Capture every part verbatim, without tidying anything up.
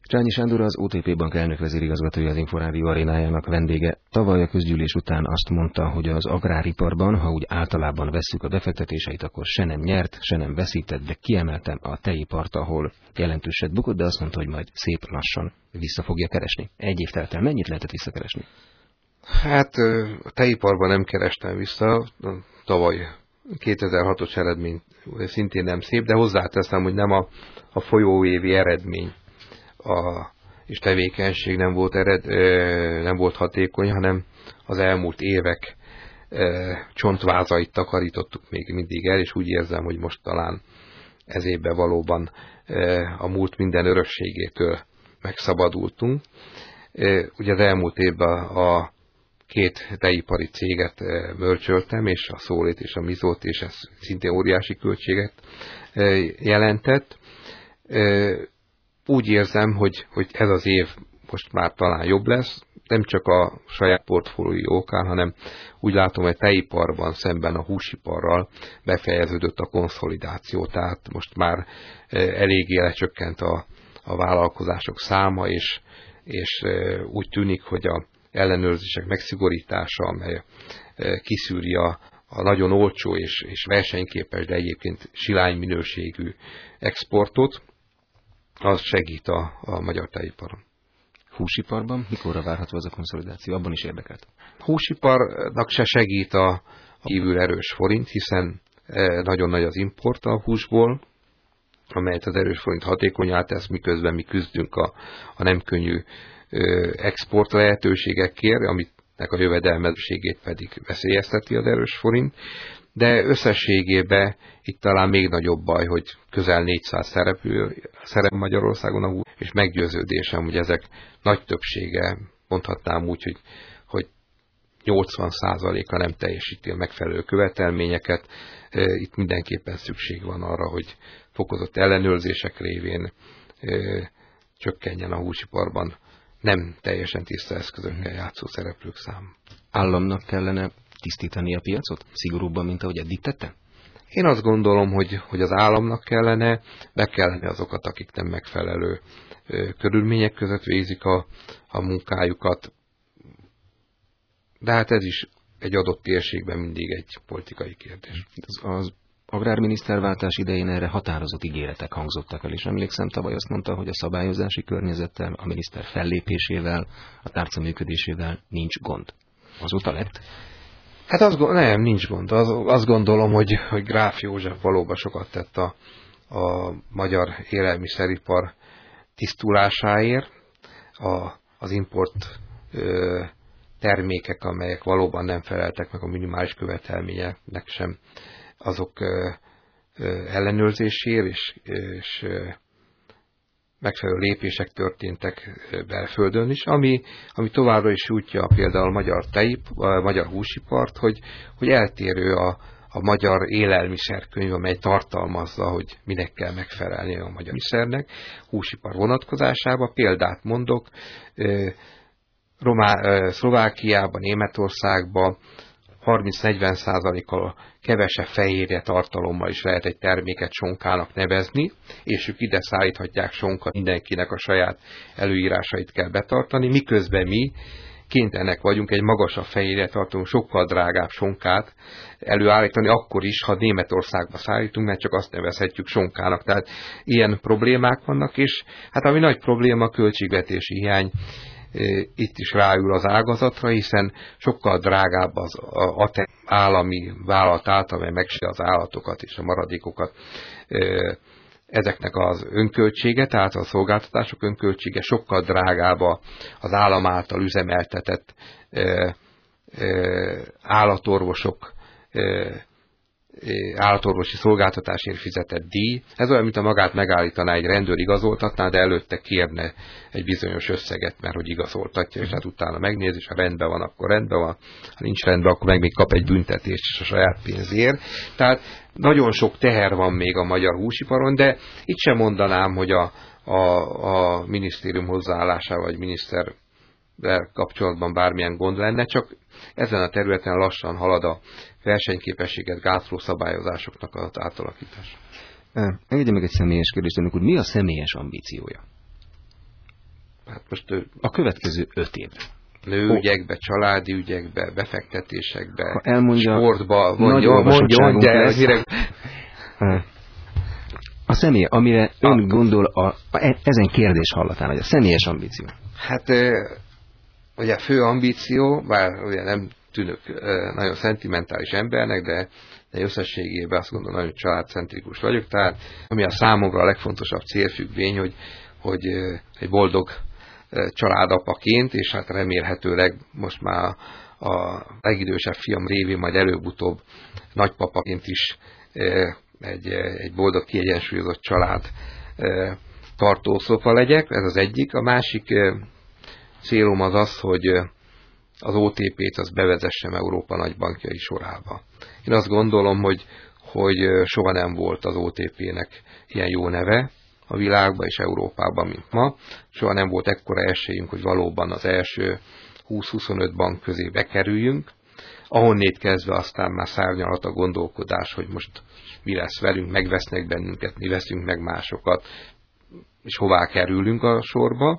Csányi Sándor, az o té pé Bank elnök vezérigazgatója, az Inforádió arénájának vendége. Tavaly a közgyűlés után azt mondta, hogy az agráriparban, ha úgy általában vesszük a befektetéseit, akkor se nem nyert, se nem veszített, de kiemeltem a tejipart, ahol jelentőset bukott, de azt mondta, hogy majd szép lassan vissza fogja keresni. Egy év telt el, mennyit lehetett visszakeresni? Hát a tejiparban nem kerestem vissza, tavaly kétezer-hatos eredmény szintén nem szép, de hozzáteszem, hogy nem a, a folyóévi eredmény a, és tevékenység nem volt, ered, nem volt hatékony, hanem az elmúlt évek csontvázait takarítottuk még mindig el, és úgy érzem, hogy most talán ez évben valóban a múlt minden örökségétől megszabadultunk. Ugye az elmúlt évben a két tejipari céget mölcsöltem, és a Szólét és a Mizót, és ez szintén óriási költséget jelentett. Úgy érzem, hogy, hogy ez az év most már talán jobb lesz, nem csak a saját portfólió okán, hanem úgy látom, hogy a tejiparban szemben a húsiparral befejeződött a konszolidáció, tehát most már eléggé lecsökkent a, a vállalkozások száma, és, és úgy tűnik, hogy a ellenőrzések megszigorítása, amely kiszűri a, a nagyon olcsó és, és versenyképes, de egyébként silány minőségű exportot, az segít a, a magyar tejiparon. Húsiparban mikorra várható ez a konszolidáció? Abban is érdekelt. Húsiparnak se segít a, a kívül erős forint, hiszen nagyon nagy az import a húsból, amelyet az erős forint hatékonyá tesz, miközben mi küzdünk a, a nem könnyű export lehetőségekért, aminek a jövedelmezőségét pedig veszélyezteti az erős forint, de összességében itt talán még nagyobb baj, hogy közel négyszáz szereplő szerep Magyarországon a hús, és meggyőződésem, hogy ezek nagy többsége, mondhatnám úgy, hogy, hogy nyolcvan százaléka nem teljesíti a megfelelő követelményeket. Itt mindenképpen szükség van arra, hogy fokozott ellenőrzések révén csökkenjen a húsiparban nem teljesen tiszta eszközökkel játszó szereplők szám. Államnak kellene tisztítani a piacot? Szigorúbban, mint ahogy eddig tette? Én azt gondolom, hogy, hogy az államnak kellene, be kellene azokat, akik nem megfelelő ö, körülmények között végzik a, a munkájukat. De hát ez is egy adott térségben mindig egy politikai kérdés. Az, az agrárminiszterváltás idején erre határozott ígéretek hangzottak el, és emlékszem, tavaly azt mondta, hogy a szabályozási környezettel, a miniszter fellépésével, a tárca működésével nincs gond. Azóta lett? Hát az, nem, nincs gond. Az, azt gondolom, hogy, hogy Gráf József valóban sokat tett a, a magyar élelmiszeripar tisztulásáért. A, az import ö, termékek, amelyek valóban nem feleltek meg a minimális követelményeknek sem, azok ö, ö, ellenőrzéséért, és, és ö, megfelelő lépések történtek belföldön is, ami, ami továbbra is útja például a magyar tejip, a magyar húsipart, hogy, hogy eltérő a, a magyar élelmiszerkönyv, amely tartalmazza, hogy minek kell megfelelni a magyar élelmiszernek. Húsipar vonatkozásában példát mondok, Romá, Szlovákiában, Németországban harminc-negyven százalékkal kevesebb fehérje tartalommal is lehet egy terméket sonkának nevezni, és ők ide szállíthatják sonkat, mindenkinek a saját előírásait kell betartani, miközben mi kénytelenek vagyunk egy magasabb fehérje tartalmú, sokkal drágább sonkát előállítani, akkor is, ha Németországba szállítunk, mert csak azt nevezhetjük sonkának. Tehát ilyen problémák vannak, és hát ami nagy probléma, a költségvetési hiány itt is ráül az ágazatra, hiszen sokkal drágább az a állami vállalat által, amely megse az állatokat és a maradékokat, ezeknek az önköltsége, tehát a szolgáltatások önköltsége sokkal drágább az állam által üzemeltetett állatorvosok állatorvosi szolgáltatásért fizetett díj. Ez olyan, mint a magát megállítaná egy rendőr, igazoltatná, de előtte kérne egy bizonyos összeget, mert hogy igazoltatja, és hát utána megnéz, és ha rendben van, akkor rendben van, ha nincs rendben, akkor meg még kap egy büntetést is a saját pénzért. Tehát nagyon sok teher van még a magyar húsiparon, de itt sem mondanám, hogy a, a, a minisztérium hozzáállásával, vagy miniszter kapcsolatban bármilyen gond lenne, csak ezen a területen lassan halad a versenyképességet gátló szabályozásoknak az átalakítása. Engedje meg egy személyes kérdést, önök úr, mi a személyes ambíciója? Hát most a következő öt évre. Nőügyekbe, családi ügyekbe, befektetésekbe, ha elmondja, sportba, mondja, mondja, mondja el, mire... A személy, amire ön a... gondol a, a, ezen kérdés hallatán, hogy a személyes ambíció. Hát ugye a fő ambíció, bár ugye nem tűnök nagyon szentimentális embernek, de, de összességében azt gondolom, nagyon családcentrikus vagyok, tehát ami a számomra a legfontosabb célfüggvény, hogy, hogy egy boldog családapaként, és hát remélhetőleg most már a legidősebb fiam révén majd előbb-utóbb nagypapaként is egy, egy boldog, kiegyensúlyozott család tartószopa legyek, ez az egyik. A másik célom az az, hogy az o té pét az bevezessem Európa nagybankjai sorába. Én azt gondolom, hogy, hogy soha nem volt az o té pének ilyen jó neve a világban és Európában, mint ma. Soha nem volt ekkora esélyünk, hogy valóban az első húsz-huszonöt bank közé bekerüljünk. Ahonnét kezdve aztán már szárnyalhat a gondolkodás, hogy most mi lesz velünk, megvesznek bennünket, mi veszünk meg másokat, és hová kerülünk a sorba.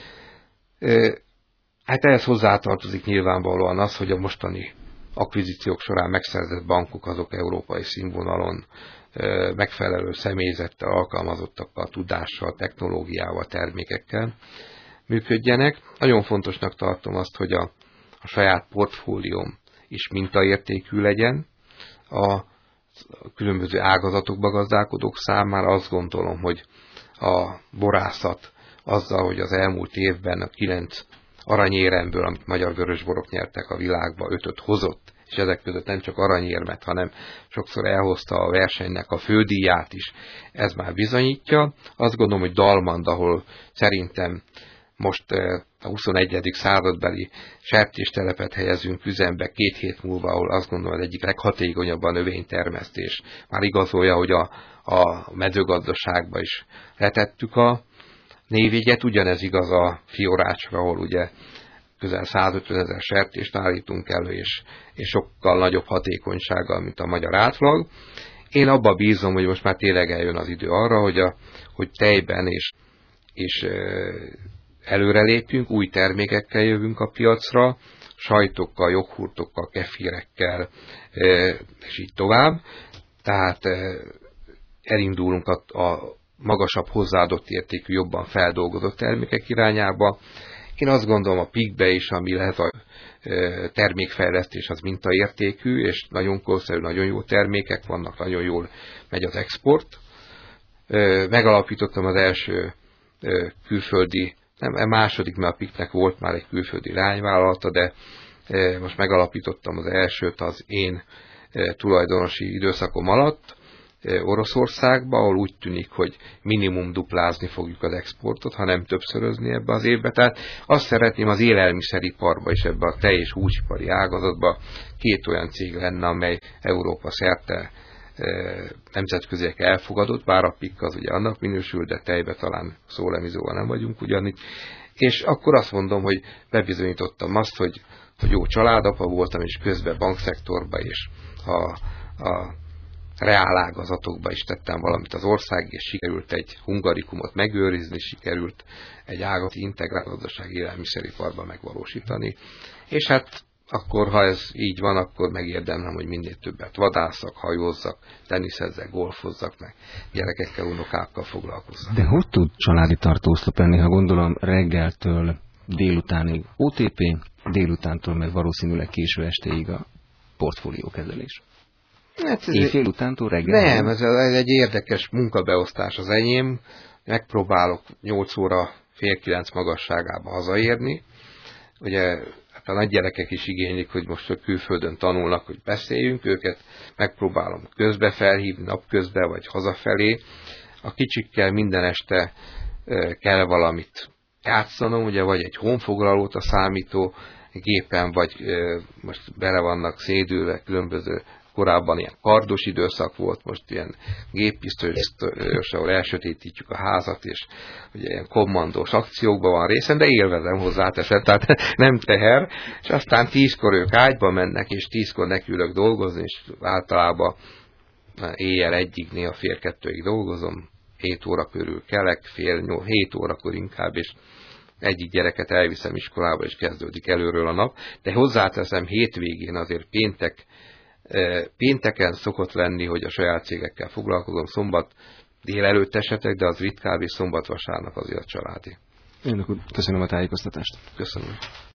Hát ehhez hozzátartozik nyilvánvalóan az, hogy a mostani akvizíciók során megszerzett bankok azok európai színvonalon megfelelő személyzettel, alkalmazottakkal, tudással, technológiával, termékekkel működjenek. Nagyon fontosnak tartom azt, hogy a, a saját portfólióm is mintaértékű legyen. A különböző ágazatokba gazdálkodók számára azt gondolom, hogy a borászat azzal, hogy az elmúlt évben a kilenc aranyéremből, amit magyar vörösborok nyertek a világba, ötöt hozott, és ezek között nem csak aranyérmet, hanem sokszor elhozta a versenynek a fődíját is. Ez már bizonyítja. Azt gondolom, hogy Dalmand, ahol szerintem most a huszonegyedik századbeli sertéstelepet helyezünk üzembe két hét múlva, ahol azt gondolom, az egyik leghatékonyabb a növénytermesztés. Már igazolja, hogy a, a mezőgazdaságba is letettük a névjegyet, ugyanez igaz a Fiorácsra, ahol ugye közel százötven ezer sertést állítunk elő, és, és sokkal nagyobb hatékonysággal, mint a magyar átlag. Én abba bízom, hogy most már tényleg eljön az idő arra, hogy, a, hogy tejben és, és előrelépjünk, új termékekkel jövünk a piacra, sajtokkal, joghurtokkal, kefírekkel, és így tovább. Tehát elindulunk a, a magasabb hozzáadott értékű, jobban feldolgozott termékek irányába. Én azt gondolom, a pigbe is, ami lehet a termékfejlesztés, az mintaértékű, és nagyon korszerű, nagyon jó termékek vannak, nagyon jól megy az export. Megalapítottam az első külföldi, nem, a második, mert a pignek volt már egy külföldi lányvállalata, de most megalapítottam az elsőt az én tulajdonosi időszakom alatt, Oroszországba, ahol úgy tűnik, hogy minimum duplázni fogjuk az exportot, ha nem többszörözni ebbe az évbe. Tehát azt szeretném az élelmiszeriparba és ebbe a tej- és húsipari ágazatba két olyan cég lenne, amely Európa szerte nemzetköziek elfogadott, bár a pik az ugye annak minősül, de tejbe talán szólemizóval nem vagyunk ugyanitt. És akkor azt mondom, hogy bebizonyítottam azt, hogy, hogy jó családapa voltam, és közben bankszektorba és a, a reálágazatokba is tettem valamit az ország, és sikerült egy hungarikumot megőrizni, sikerült egy ágazati integrált gazdasági élelmiszeriparban megvalósítani. És hát akkor, ha ez így van, akkor megérdemlem, hogy minél többet vadászak, hajózzak, teniszezzek, golfozzak, meg gyerekekkel, unokákkal foglalkozzak. De hogy tud családi tartóoszlop lenni, ha gondolom reggeltől délutánig o té pé, délutántól meg valószínűleg késő estéig a portfóliókezelés? Hát ez éjfél utántól reggel? Nem, ez egy érdekes munkabeosztás az enyém. Megpróbálok nyolc óra fél kilenc magasságába hazaérni. Ugye hát a nagy gyerekek is igénylik, hogy most a külföldön tanulnak, hogy beszéljünk őket. Megpróbálom közbe felhívni, napközbe vagy hazafelé. A kicsikkel minden este kell valamit játszanom, ugye vagy egy honfoglalót a számító gépen, vagy most bele vannak szédülve különböző. Korábban ilyen kardos időszak volt, most ilyen géppisztolyos, ahol elsötétítjük a házat, és ugye ilyen kommandós akciókban van részem, de élvezem, hozzáteszem, tehát nem teher. És aztán tízkor ők ágyba mennek, és tízkor nekiülök dolgozni, és általában éjjel egyig, néha fél kettőig dolgozom, hét óra körül kelek, fél nyolc, hét órakor inkább, és egyik gyereket elviszem iskolába, és kezdődik előről a nap, de hozzáteszem, hétvégén azért péntek, pénteken szokott lenni, hogy a saját cégekkel foglalkozom, szombat délelőtt esetek, de az ritkább, és szombat-vasárnap azért a családi. Elnök úr, köszönöm a tájékoztatást. Köszönöm.